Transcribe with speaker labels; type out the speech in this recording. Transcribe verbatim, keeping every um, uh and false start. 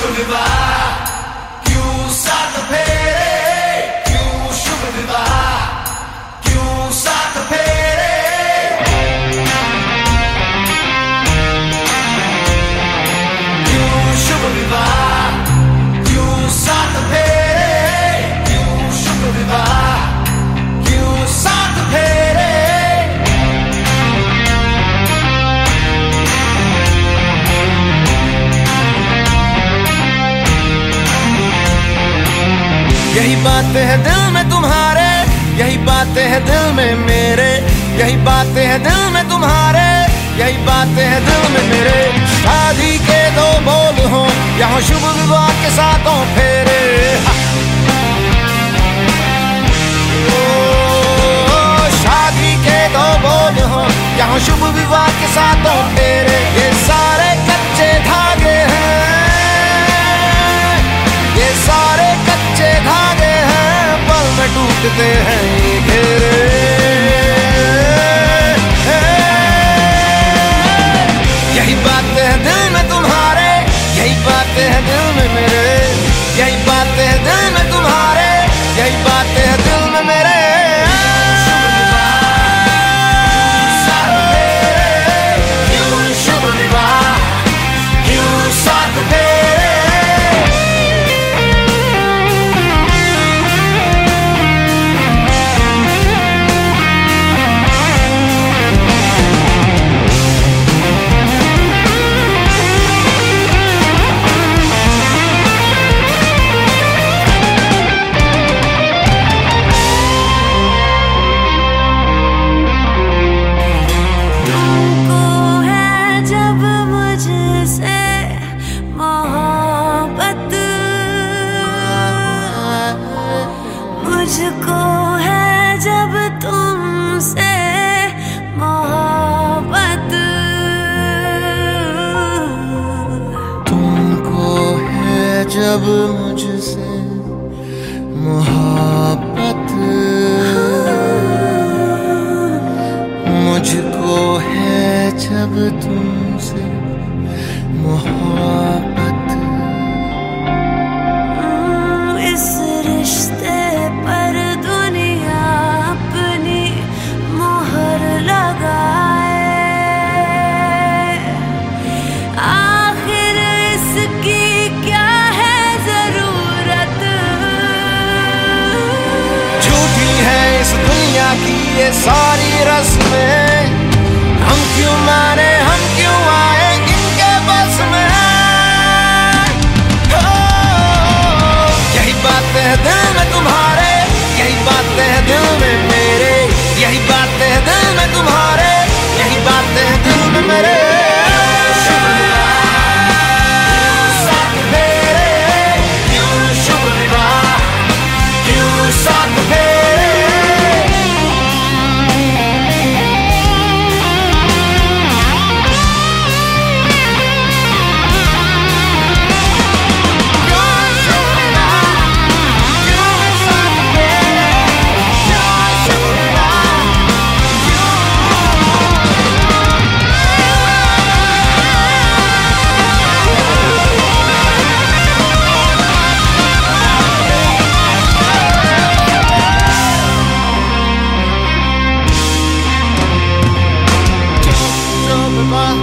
Speaker 1: शुभ विवाह, क्यों साथ फेरे, क्यों शुभ विवाह, क्यों साथ फेरे। क्यों शुभ विवाह, क्यों साथ फेरे, क्यों शुभ विवाह, क्यों साथ फेरे। यही बातें हैं दिल में तुम्हारे, यही बातें हैं दिल में मेरे, यही बातें हैं दिल में तुम्हारे, यही बातें हैं दिल में मेरे। शादी के दो बोल हों यहाँ शुभ विवाह के साथों फेरे। ओ, शादी के दो बोल हों यहाँ शुभ विवाह के साथों फेरे। ये सारे कच्चे धागे हैं, ये सारे कच्चे धागे हैं, पल में टूटते हैं ये घेरे। यही बातें हैं दिल में तुम्हारे, यही बातें हैं दिल में मेरे, यही बातें हैं दिल में तुम्हारे, यही बातें हैं दिल में मेरे।
Speaker 2: मुझको है जब तुमसे मोहब्बत,
Speaker 1: तुमको है जब मुझसे मोहब्बत, मुझको है जब तुमसे मोहब्बत।
Speaker 2: इस रिश्ते पर दुनिया अपनी मोहर लगाए, आखिर इसकी क्या है जरूरत।
Speaker 1: झूठी है इस दुनिया की ये सारी रस्में, हम क्यों माने हम क्यों आए इनके बस में। यही बातें हैं दिल में तुम्हारे, यही बातें हैं दिल में मेरे, यही बातें हैं दिल में तुम्हारे, यही बातें हैं दिल में मेरे। शुभ विवाह, साथ फेरे, क्यों शुभ विवाह, क्यों साथ फेरे। Bye.